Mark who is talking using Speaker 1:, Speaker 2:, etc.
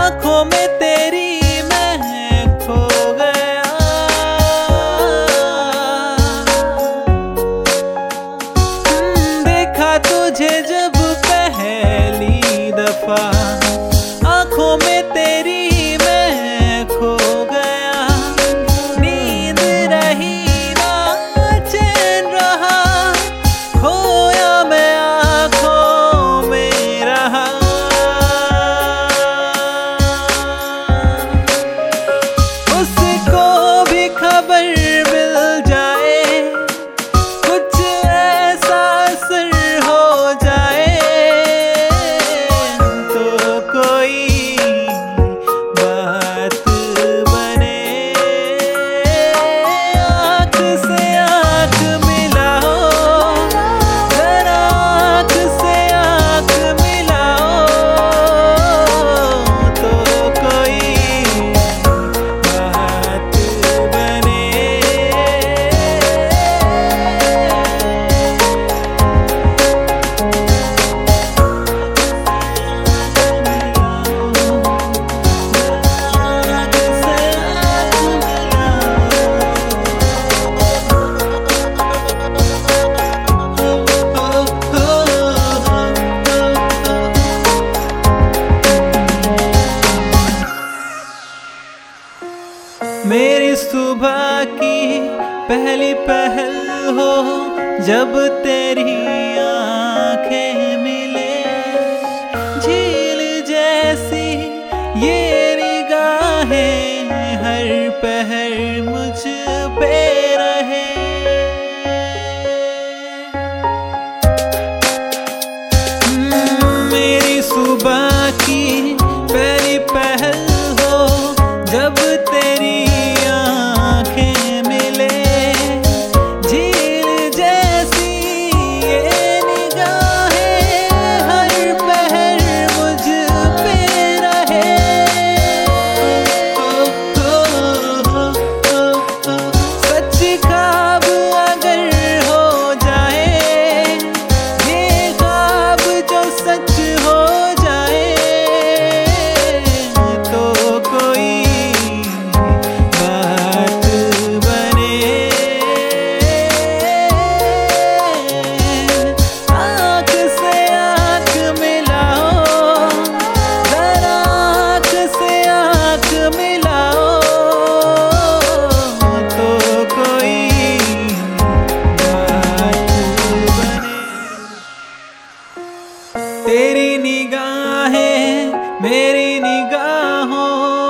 Speaker 1: आँखों में तेरी मैं खो गया। देखा तुझे जब पहली दफा, आँखों में तेरी मैं खो गया। नींद रही ना चैन रहा, खोया मैं आँखों में रहा। उसको भी खबर मिल जाए, कुछ ऐसा असर हो जाए, तो कोई बात बने। आँख से आँख मिलाओ, जरा आँख से आँख मिलाओ, तो कोई बात बने। मेरी सुबह की पहली पहल हो जब तेरी आंखें मिले, झील जैसी ये निगाहें हर पहर मुझ पे रहे। मेरी सुबह की पहली पहल हो जब तेरी आंखें मिले, झील जैसी ये निगाहें हर पहर मुझ पे रहे। सच ख्वाब अगर हो जाए, ये ख्वाब जो सच हो जाए, तो कोई बात बने। आँख से आँख मिलाओ, जरा आँख से आँख मिलाओ, तो कोई बात बने। तेरी निगाहें मेरी निगाहों